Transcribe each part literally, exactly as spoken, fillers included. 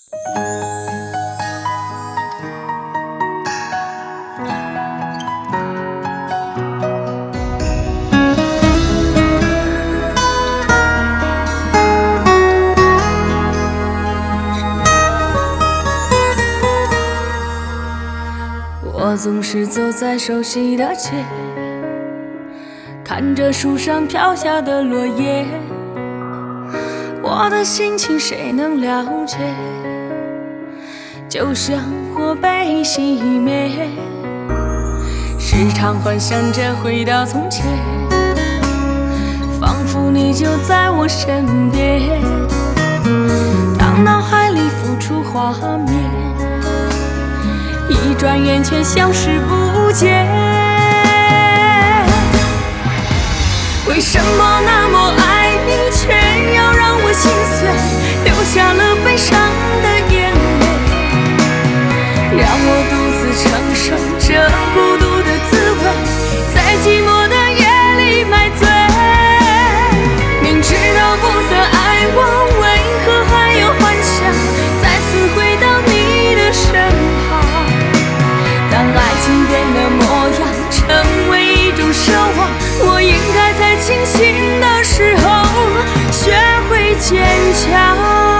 我总是走在熟悉的街，看着树上飘下的落叶，我的心情谁能了解？就像火被熄灭，时常幻想着回到从前，仿佛你就在我身边。当脑海里浮出画面，一转眼却消失不见。为什么那么爱你，却要让我心碎，流下了悲伤的眼泪，让我独自承受这孤独的滋味，在寂寞的夜里买醉。明知道不再爱我，为何还有幻想再次回到你的身旁？当爱情变了模样，成为一种奢望，我应该在清醒的时候学会坚强。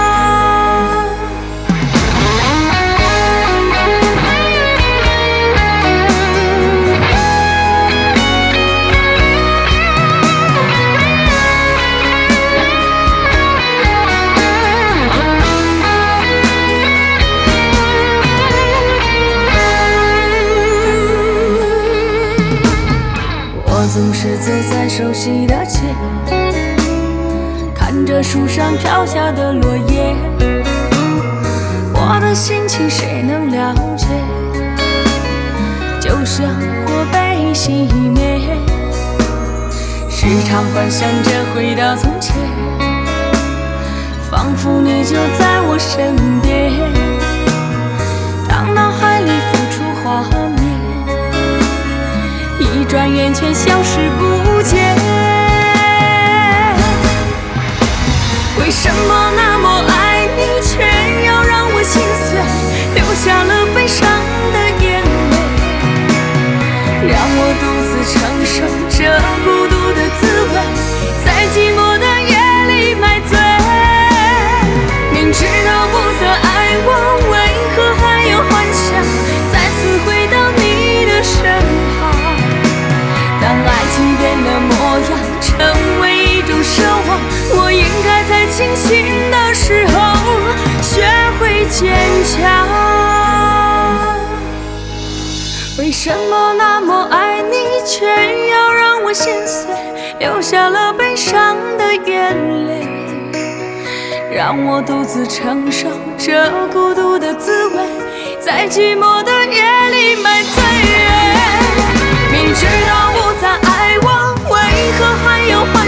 我总是走在熟悉的街，看着树上飘下的落叶，我的心情谁能了解？就像火被熄灭，时常幻想着回到从前，仿佛你就在我身边。当脑海里浮出画面，一转眼却消失不见。为什么那么爱你，却要让我心碎，流下了悲伤的眼泪，让我独自承受这孤独的滋味，在寂寞的夜里买醉。明知道不再爱我，为何还有幻想再次回到你的身旁？当爱情变了模样，成为一种奢望，我应该在清醒的时候学会坚强。为什么那么爱你，却要让我心碎，流下了悲伤的眼泪，让我独自承受这孤独的滋味，在寂寞的夜里买醉。明知道不再爱我，为何还有